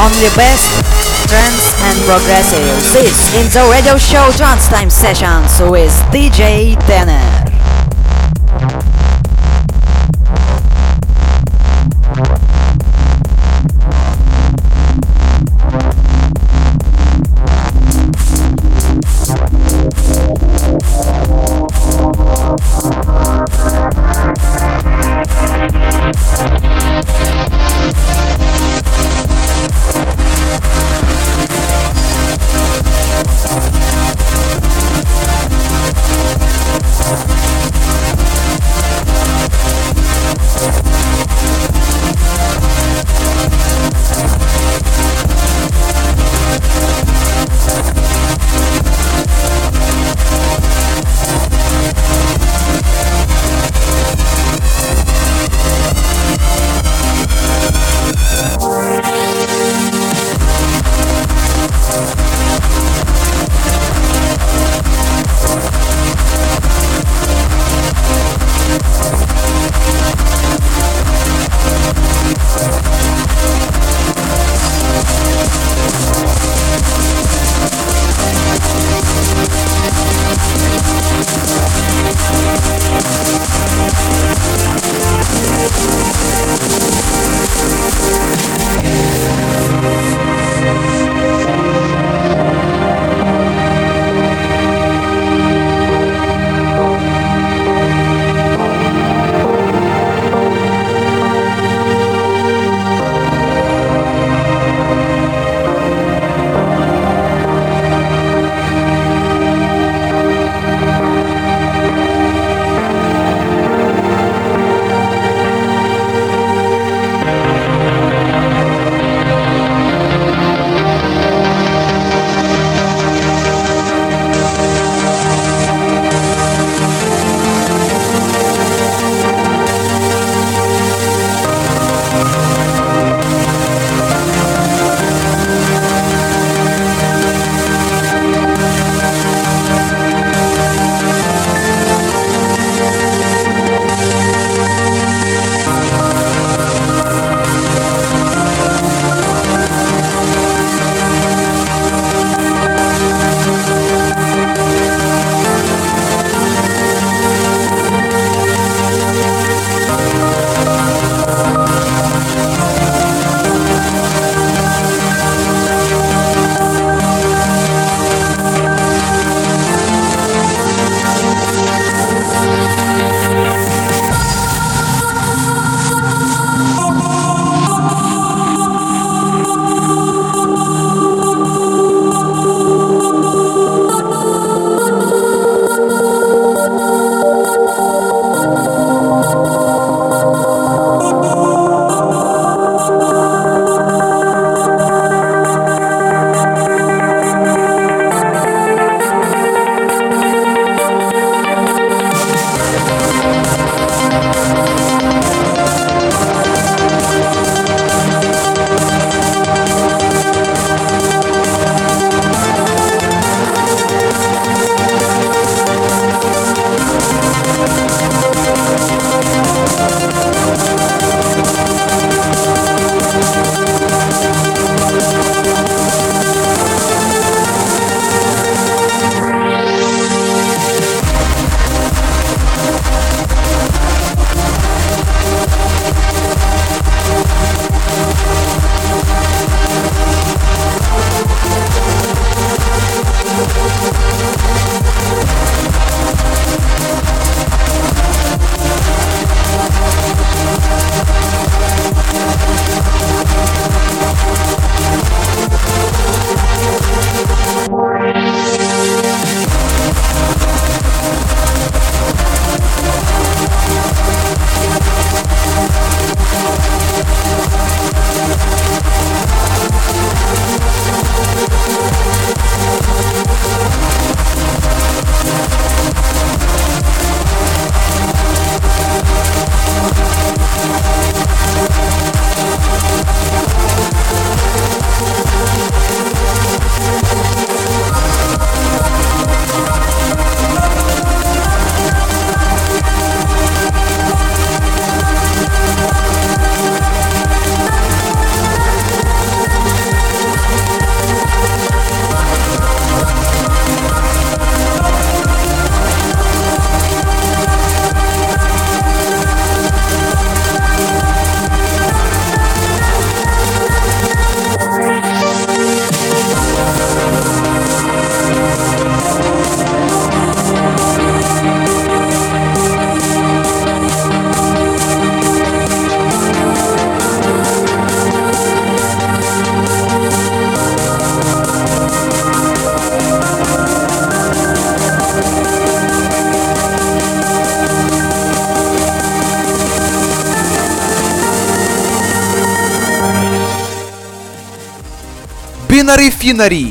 only best trance and progressive. This in the radio show Trance Time Sessions with DJ Tanner. Finery Finery.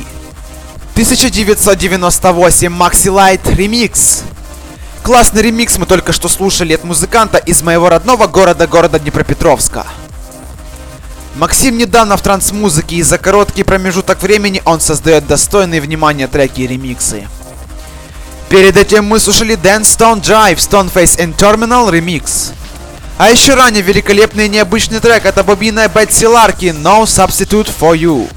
1998 Maxi Light ремикс. Классный ремикс мы только что слушали от музыканта из моего родного города Днепропетровска. Максим недавно в транс-музыке, и за короткий промежуток времени он создает достойные внимания треки и ремиксы. Перед этим мы слушали Dance Stone Drive, Stoneface and Terminal ремикс. А еще ранее великолепный и необычный трек от Бобина и Бетси Ларкин No Substitute for You.